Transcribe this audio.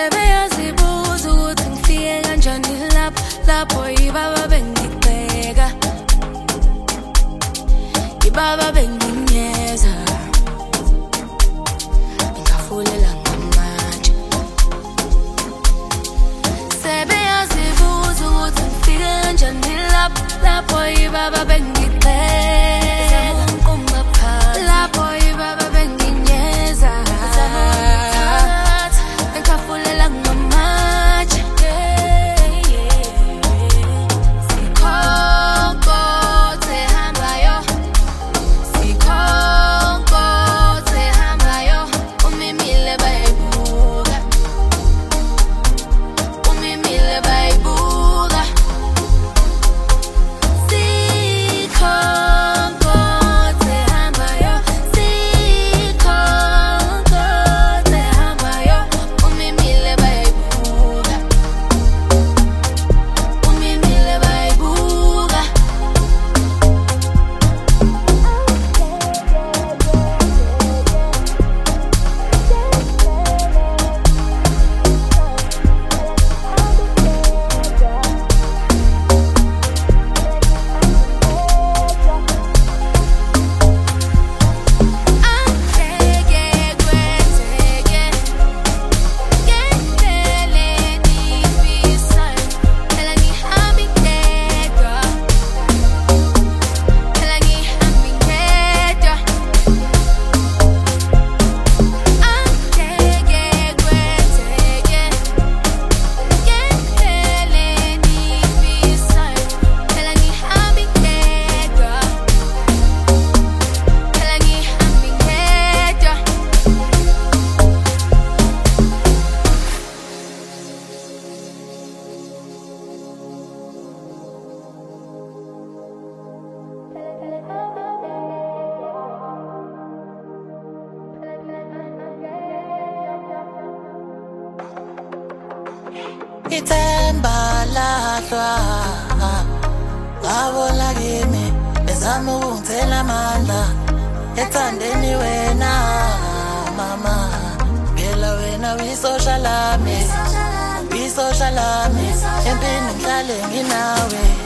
sebeyazibuza ukuthi ngifike kanjani lapho ibaba bengibheka, ibaba benginyeza, ngifulela ngamatshe. Sebeyazibuza ukuthi ngifike kanjani lapho ibaba bengibheka, lapho ibaba benginyeza, ngifulela ngamatshe. Sikhonkoze hambayo, sikhonkoze hambayo, umimile bayibuka, umimile bayibuka. Sikhonkoze hambayo, sikhonkoze hambayo, umimile bayibuka, umimile bayibuka. Angeke kwenzeke ngendlela engiyifisayo, phela ngihambe ngedwa, phela ngihambe ngedwa. Angeke kwenzeke ngendlela engiyifisayo, phela ngihambe ngedwa, phela ngihambe ngedwa. Ithemba lahlwa ngabona kimi bezama ukungithela amandla ethandeni wena mama, phela wena wisosha lami, wisosha lami, empini ngihlale nginawe.